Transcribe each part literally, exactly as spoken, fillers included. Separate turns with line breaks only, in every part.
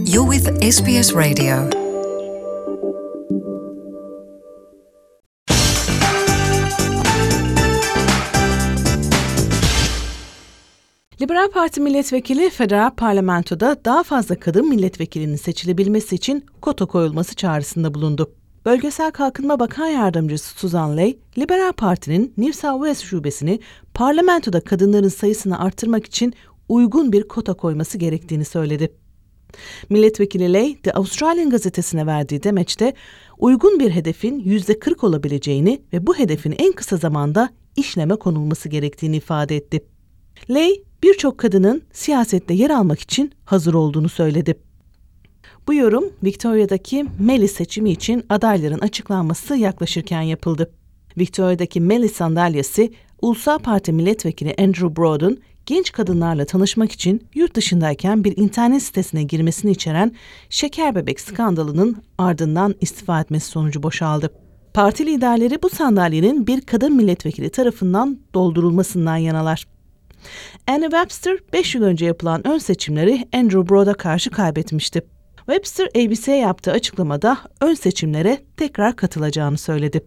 You're with S B S Radio.
Liberal Parti milletvekili federal parlamentoda daha fazla kadın milletvekilinin seçilebilmesi için kota koyulması çağrısında bulundu. Bölgesel Kalkınma Bakan Yardımcısı Susan Ley, Liberal Parti'nin New South Wales şubesini parlamentoda kadınların sayısını arttırmak için uygun bir kota koyması gerektiğini söyledi. Milletvekili Ley, The Australian gazetesine verdiği demeçte uygun bir hedefin yüzde kırk olabileceğini ve bu hedefin en kısa zamanda işleme konulması gerektiğini ifade etti. Ley, birçok kadının siyasette yer almak için hazır olduğunu söyledi. Bu yorum Victoria'daki Mallee seçimi için adayların açıklanması yaklaşırken yapıldı. Victoria'daki Mallee sandalyesi, Ulusal Parti milletvekili Andrew Broad'un genç kadınlarla tanışmak için yurt dışındayken bir internet sitesine girmesini içeren şeker bebek skandalının ardından istifa etmesi sonucu boşaldı. Parti liderleri bu sandalyenin bir kadın milletvekili tarafından doldurulmasından yanalar. Annie Webster beş yıl önce yapılan ön seçimleri Andrew Broad'a karşı kaybetmişti. Webster A B C'ye yaptığı açıklamada ön seçimlere tekrar katılacağını söyledi.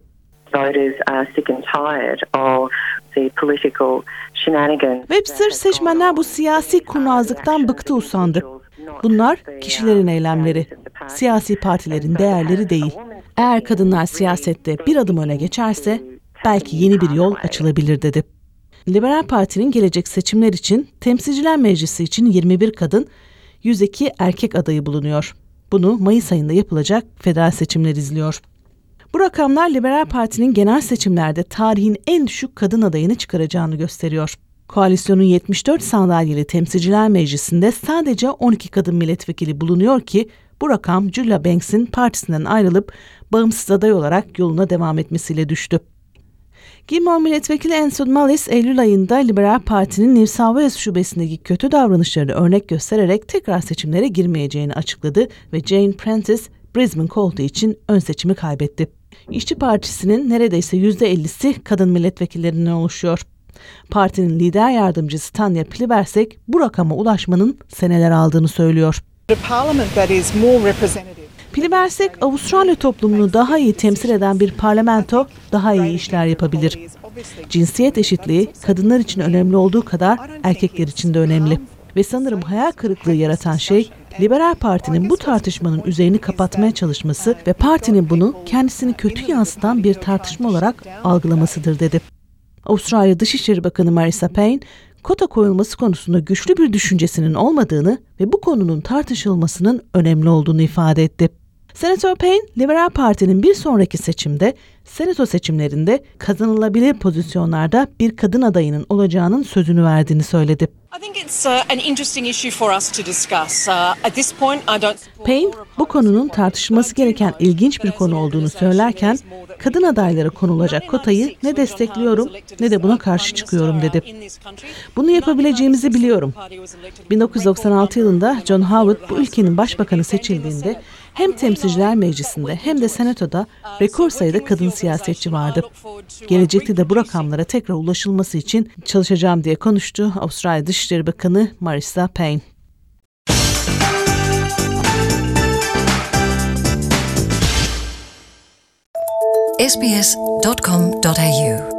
Webster, seçmenler bu siyasi kurnazlıktan bıktı, usandı. Bunlar kişilerin eylemleri, siyasi partilerin değerleri değil. Eğer kadınlar siyasette bir adım öne geçerse belki yeni bir yol açılabilir dedi. Liberal Parti'nin gelecek seçimler için Temsilciler Meclisi için yirmi bir kadın, yüz iki erkek adayı bulunuyor. Bunu Mayıs ayında yapılacak federal seçimler izliyor. Bu rakamlar Liberal Parti'nin genel seçimlerde tarihin en düşük kadın adayını çıkaracağını gösteriyor. Koalisyonun yetmiş dört sandalyeli Temsilciler Meclisi'nde sadece on iki kadın milletvekili bulunuyor ki bu rakam Julia Banks'in partisinden ayrılıp bağımsız aday olarak yoluna devam etmesiyle düştü. Gilmore milletvekili Anson Mullis, Eylül ayında Liberal Parti'nin New South Wales şubesindeki kötü davranışlarını örnek göstererek tekrar seçimlere girmeyeceğini açıkladı ve Jane Prentice, Brisbane koltuğu için ön seçimi kaybetti. İşçi Partisi'nin neredeyse yüzde ellisi kadın milletvekillerinden oluşuyor. Partinin lider yardımcısı Tanya Plibersek bu rakama ulaşmanın seneler aldığını söylüyor. Plibersek, Avustralya toplumunu daha iyi temsil eden bir parlamento daha iyi işler yapabilir. Cinsiyet eşitliği kadınlar için önemli olduğu kadar erkekler için de önemli. Ve sanırım hayal kırıklığı yaratan şey Liberal Parti'nin bu tartışmanın üzerini kapatmaya çalışması ve partinin bunu kendisini kötü yansıtan bir tartışma olarak algılamasıdır dedi. Avustralya Dışişleri Bakanı Marissa Payne, kota koyulması konusunda güçlü bir düşüncesinin olmadığını ve bu konunun tartışılmasının önemli olduğunu ifade etti. Senatör Payne, Liberal Parti'nin bir sonraki seçimde, senato seçimlerinde kazanılabilir pozisyonlarda bir kadın adayının olacağının sözünü verdiğini söyledi. Payne, bu konunun tartışılması gereken ilginç bir konu olduğunu söylerken, kadın adaylara konulacak kotayı ne destekliyorum ne de buna karşı çıkıyorum dedi. Bunu yapabileceğimizi biliyorum. bin dokuz yüz doksan altı yılında John Howard bu ülkenin başbakanı seçildiğinde hem Temsilciler Meclisi'nde hem de Senato'da rekor sayıda kadın siyasetçi vardı. Gelecekte de bu rakamlara tekrar ulaşılması için çalışacağım diye konuştu Avustralya Dışişleri Bakanı Marissa Payne.
S B S dot com dot A U